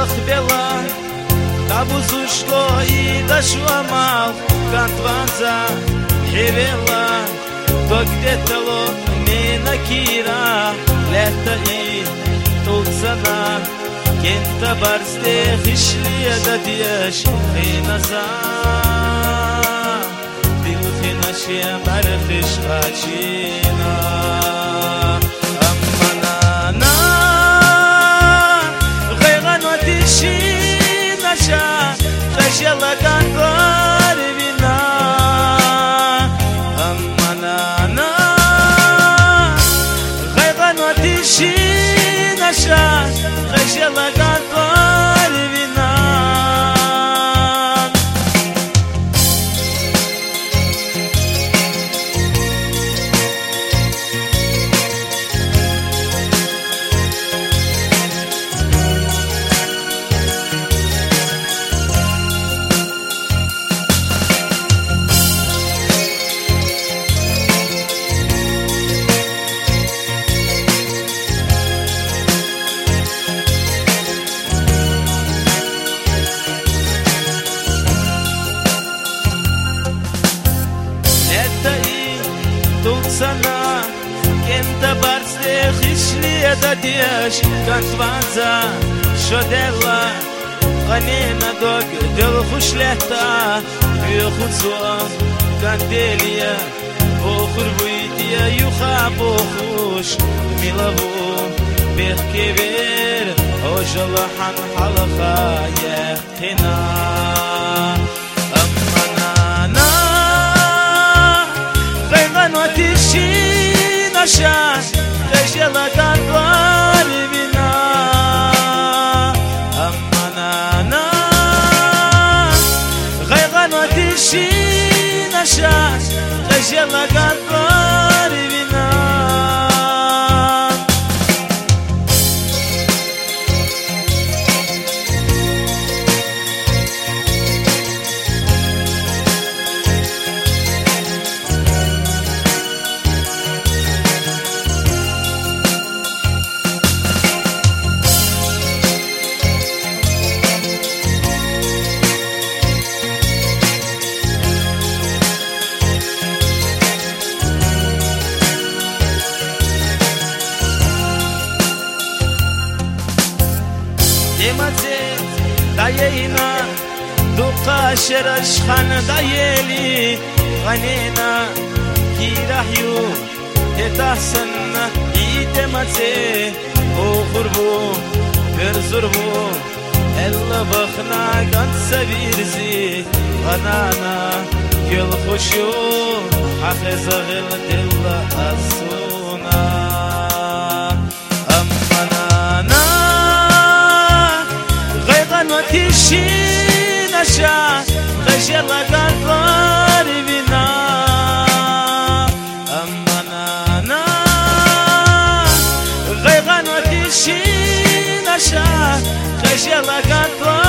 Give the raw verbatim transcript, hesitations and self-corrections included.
bela da buzushko I da shuamal kantvanza hevela to где-то lo me nakira lehta I tulsana kenta barzde khishli da diash khinaza dil khinashi barkhish khachina Jela cantar vina amanana Ghaiba no tishina sha Jela cantar vina Sana kenta barzde khishli da diash kantvanza shodela ghanina dog del khushlehta yukhutso kandelia okhur buitia yukhabu khush milavu berkever ojalahan halqa yaqina Tishina sha Jela cantar vina amanana Ghaiba no tishina sha Jela cantar vina داينا دوقا شرش خان دايلي غنينا كيرحيو يتحسن يتمتي وخربو برزربو الا بخنا كان سبيرزي غنانا كل خشو حافظ غل دل السونا Tishina sha Jela cantar vina amanana Ghaiba no tishina sha Jela cantar